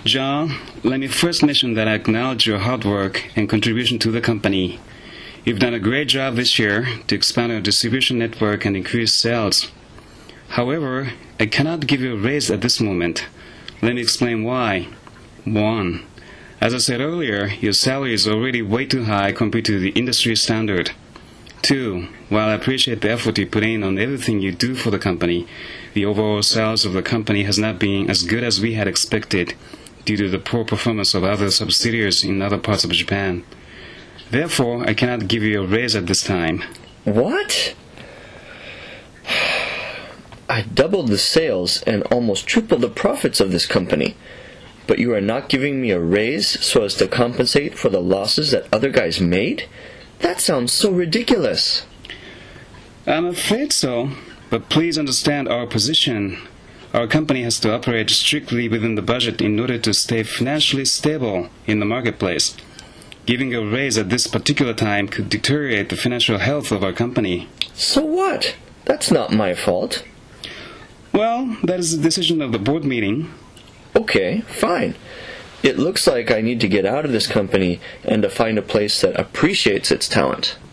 John, let me first mention that I acknowledge your hard work and contribution to the company. You've done a great job this year to expand our distribution network and increase sales. However, I cannot give you a raise at this moment. Let me explain why. 1. As I said earlier, your salary is already way too high compared to the industry standard. 2. While I appreciate the effort you put in on everything you do for the company, the overall sales of the company has not been as good as we had expected due to the poor performance of other subsidiaries in other parts of Japan. Therefore, I cannot give you a raise at this time. What? I doubled the sales and almost tripled the profits of this company. But you are not giving me a raise so as to compensate for the losses that other guys made? That sounds so ridiculous. I'm afraid so, but please understand our position. Our company has to operate strictly within the budget in order to stay financially stable in the marketplace. Giving a raise at this particular time could deteriorate the financial health of our company. So what? That's not my fault. Well, that is the decision of the board meeting. Okay, fine. It looks like I need to get out of this company and to find a place that appreciates its talent.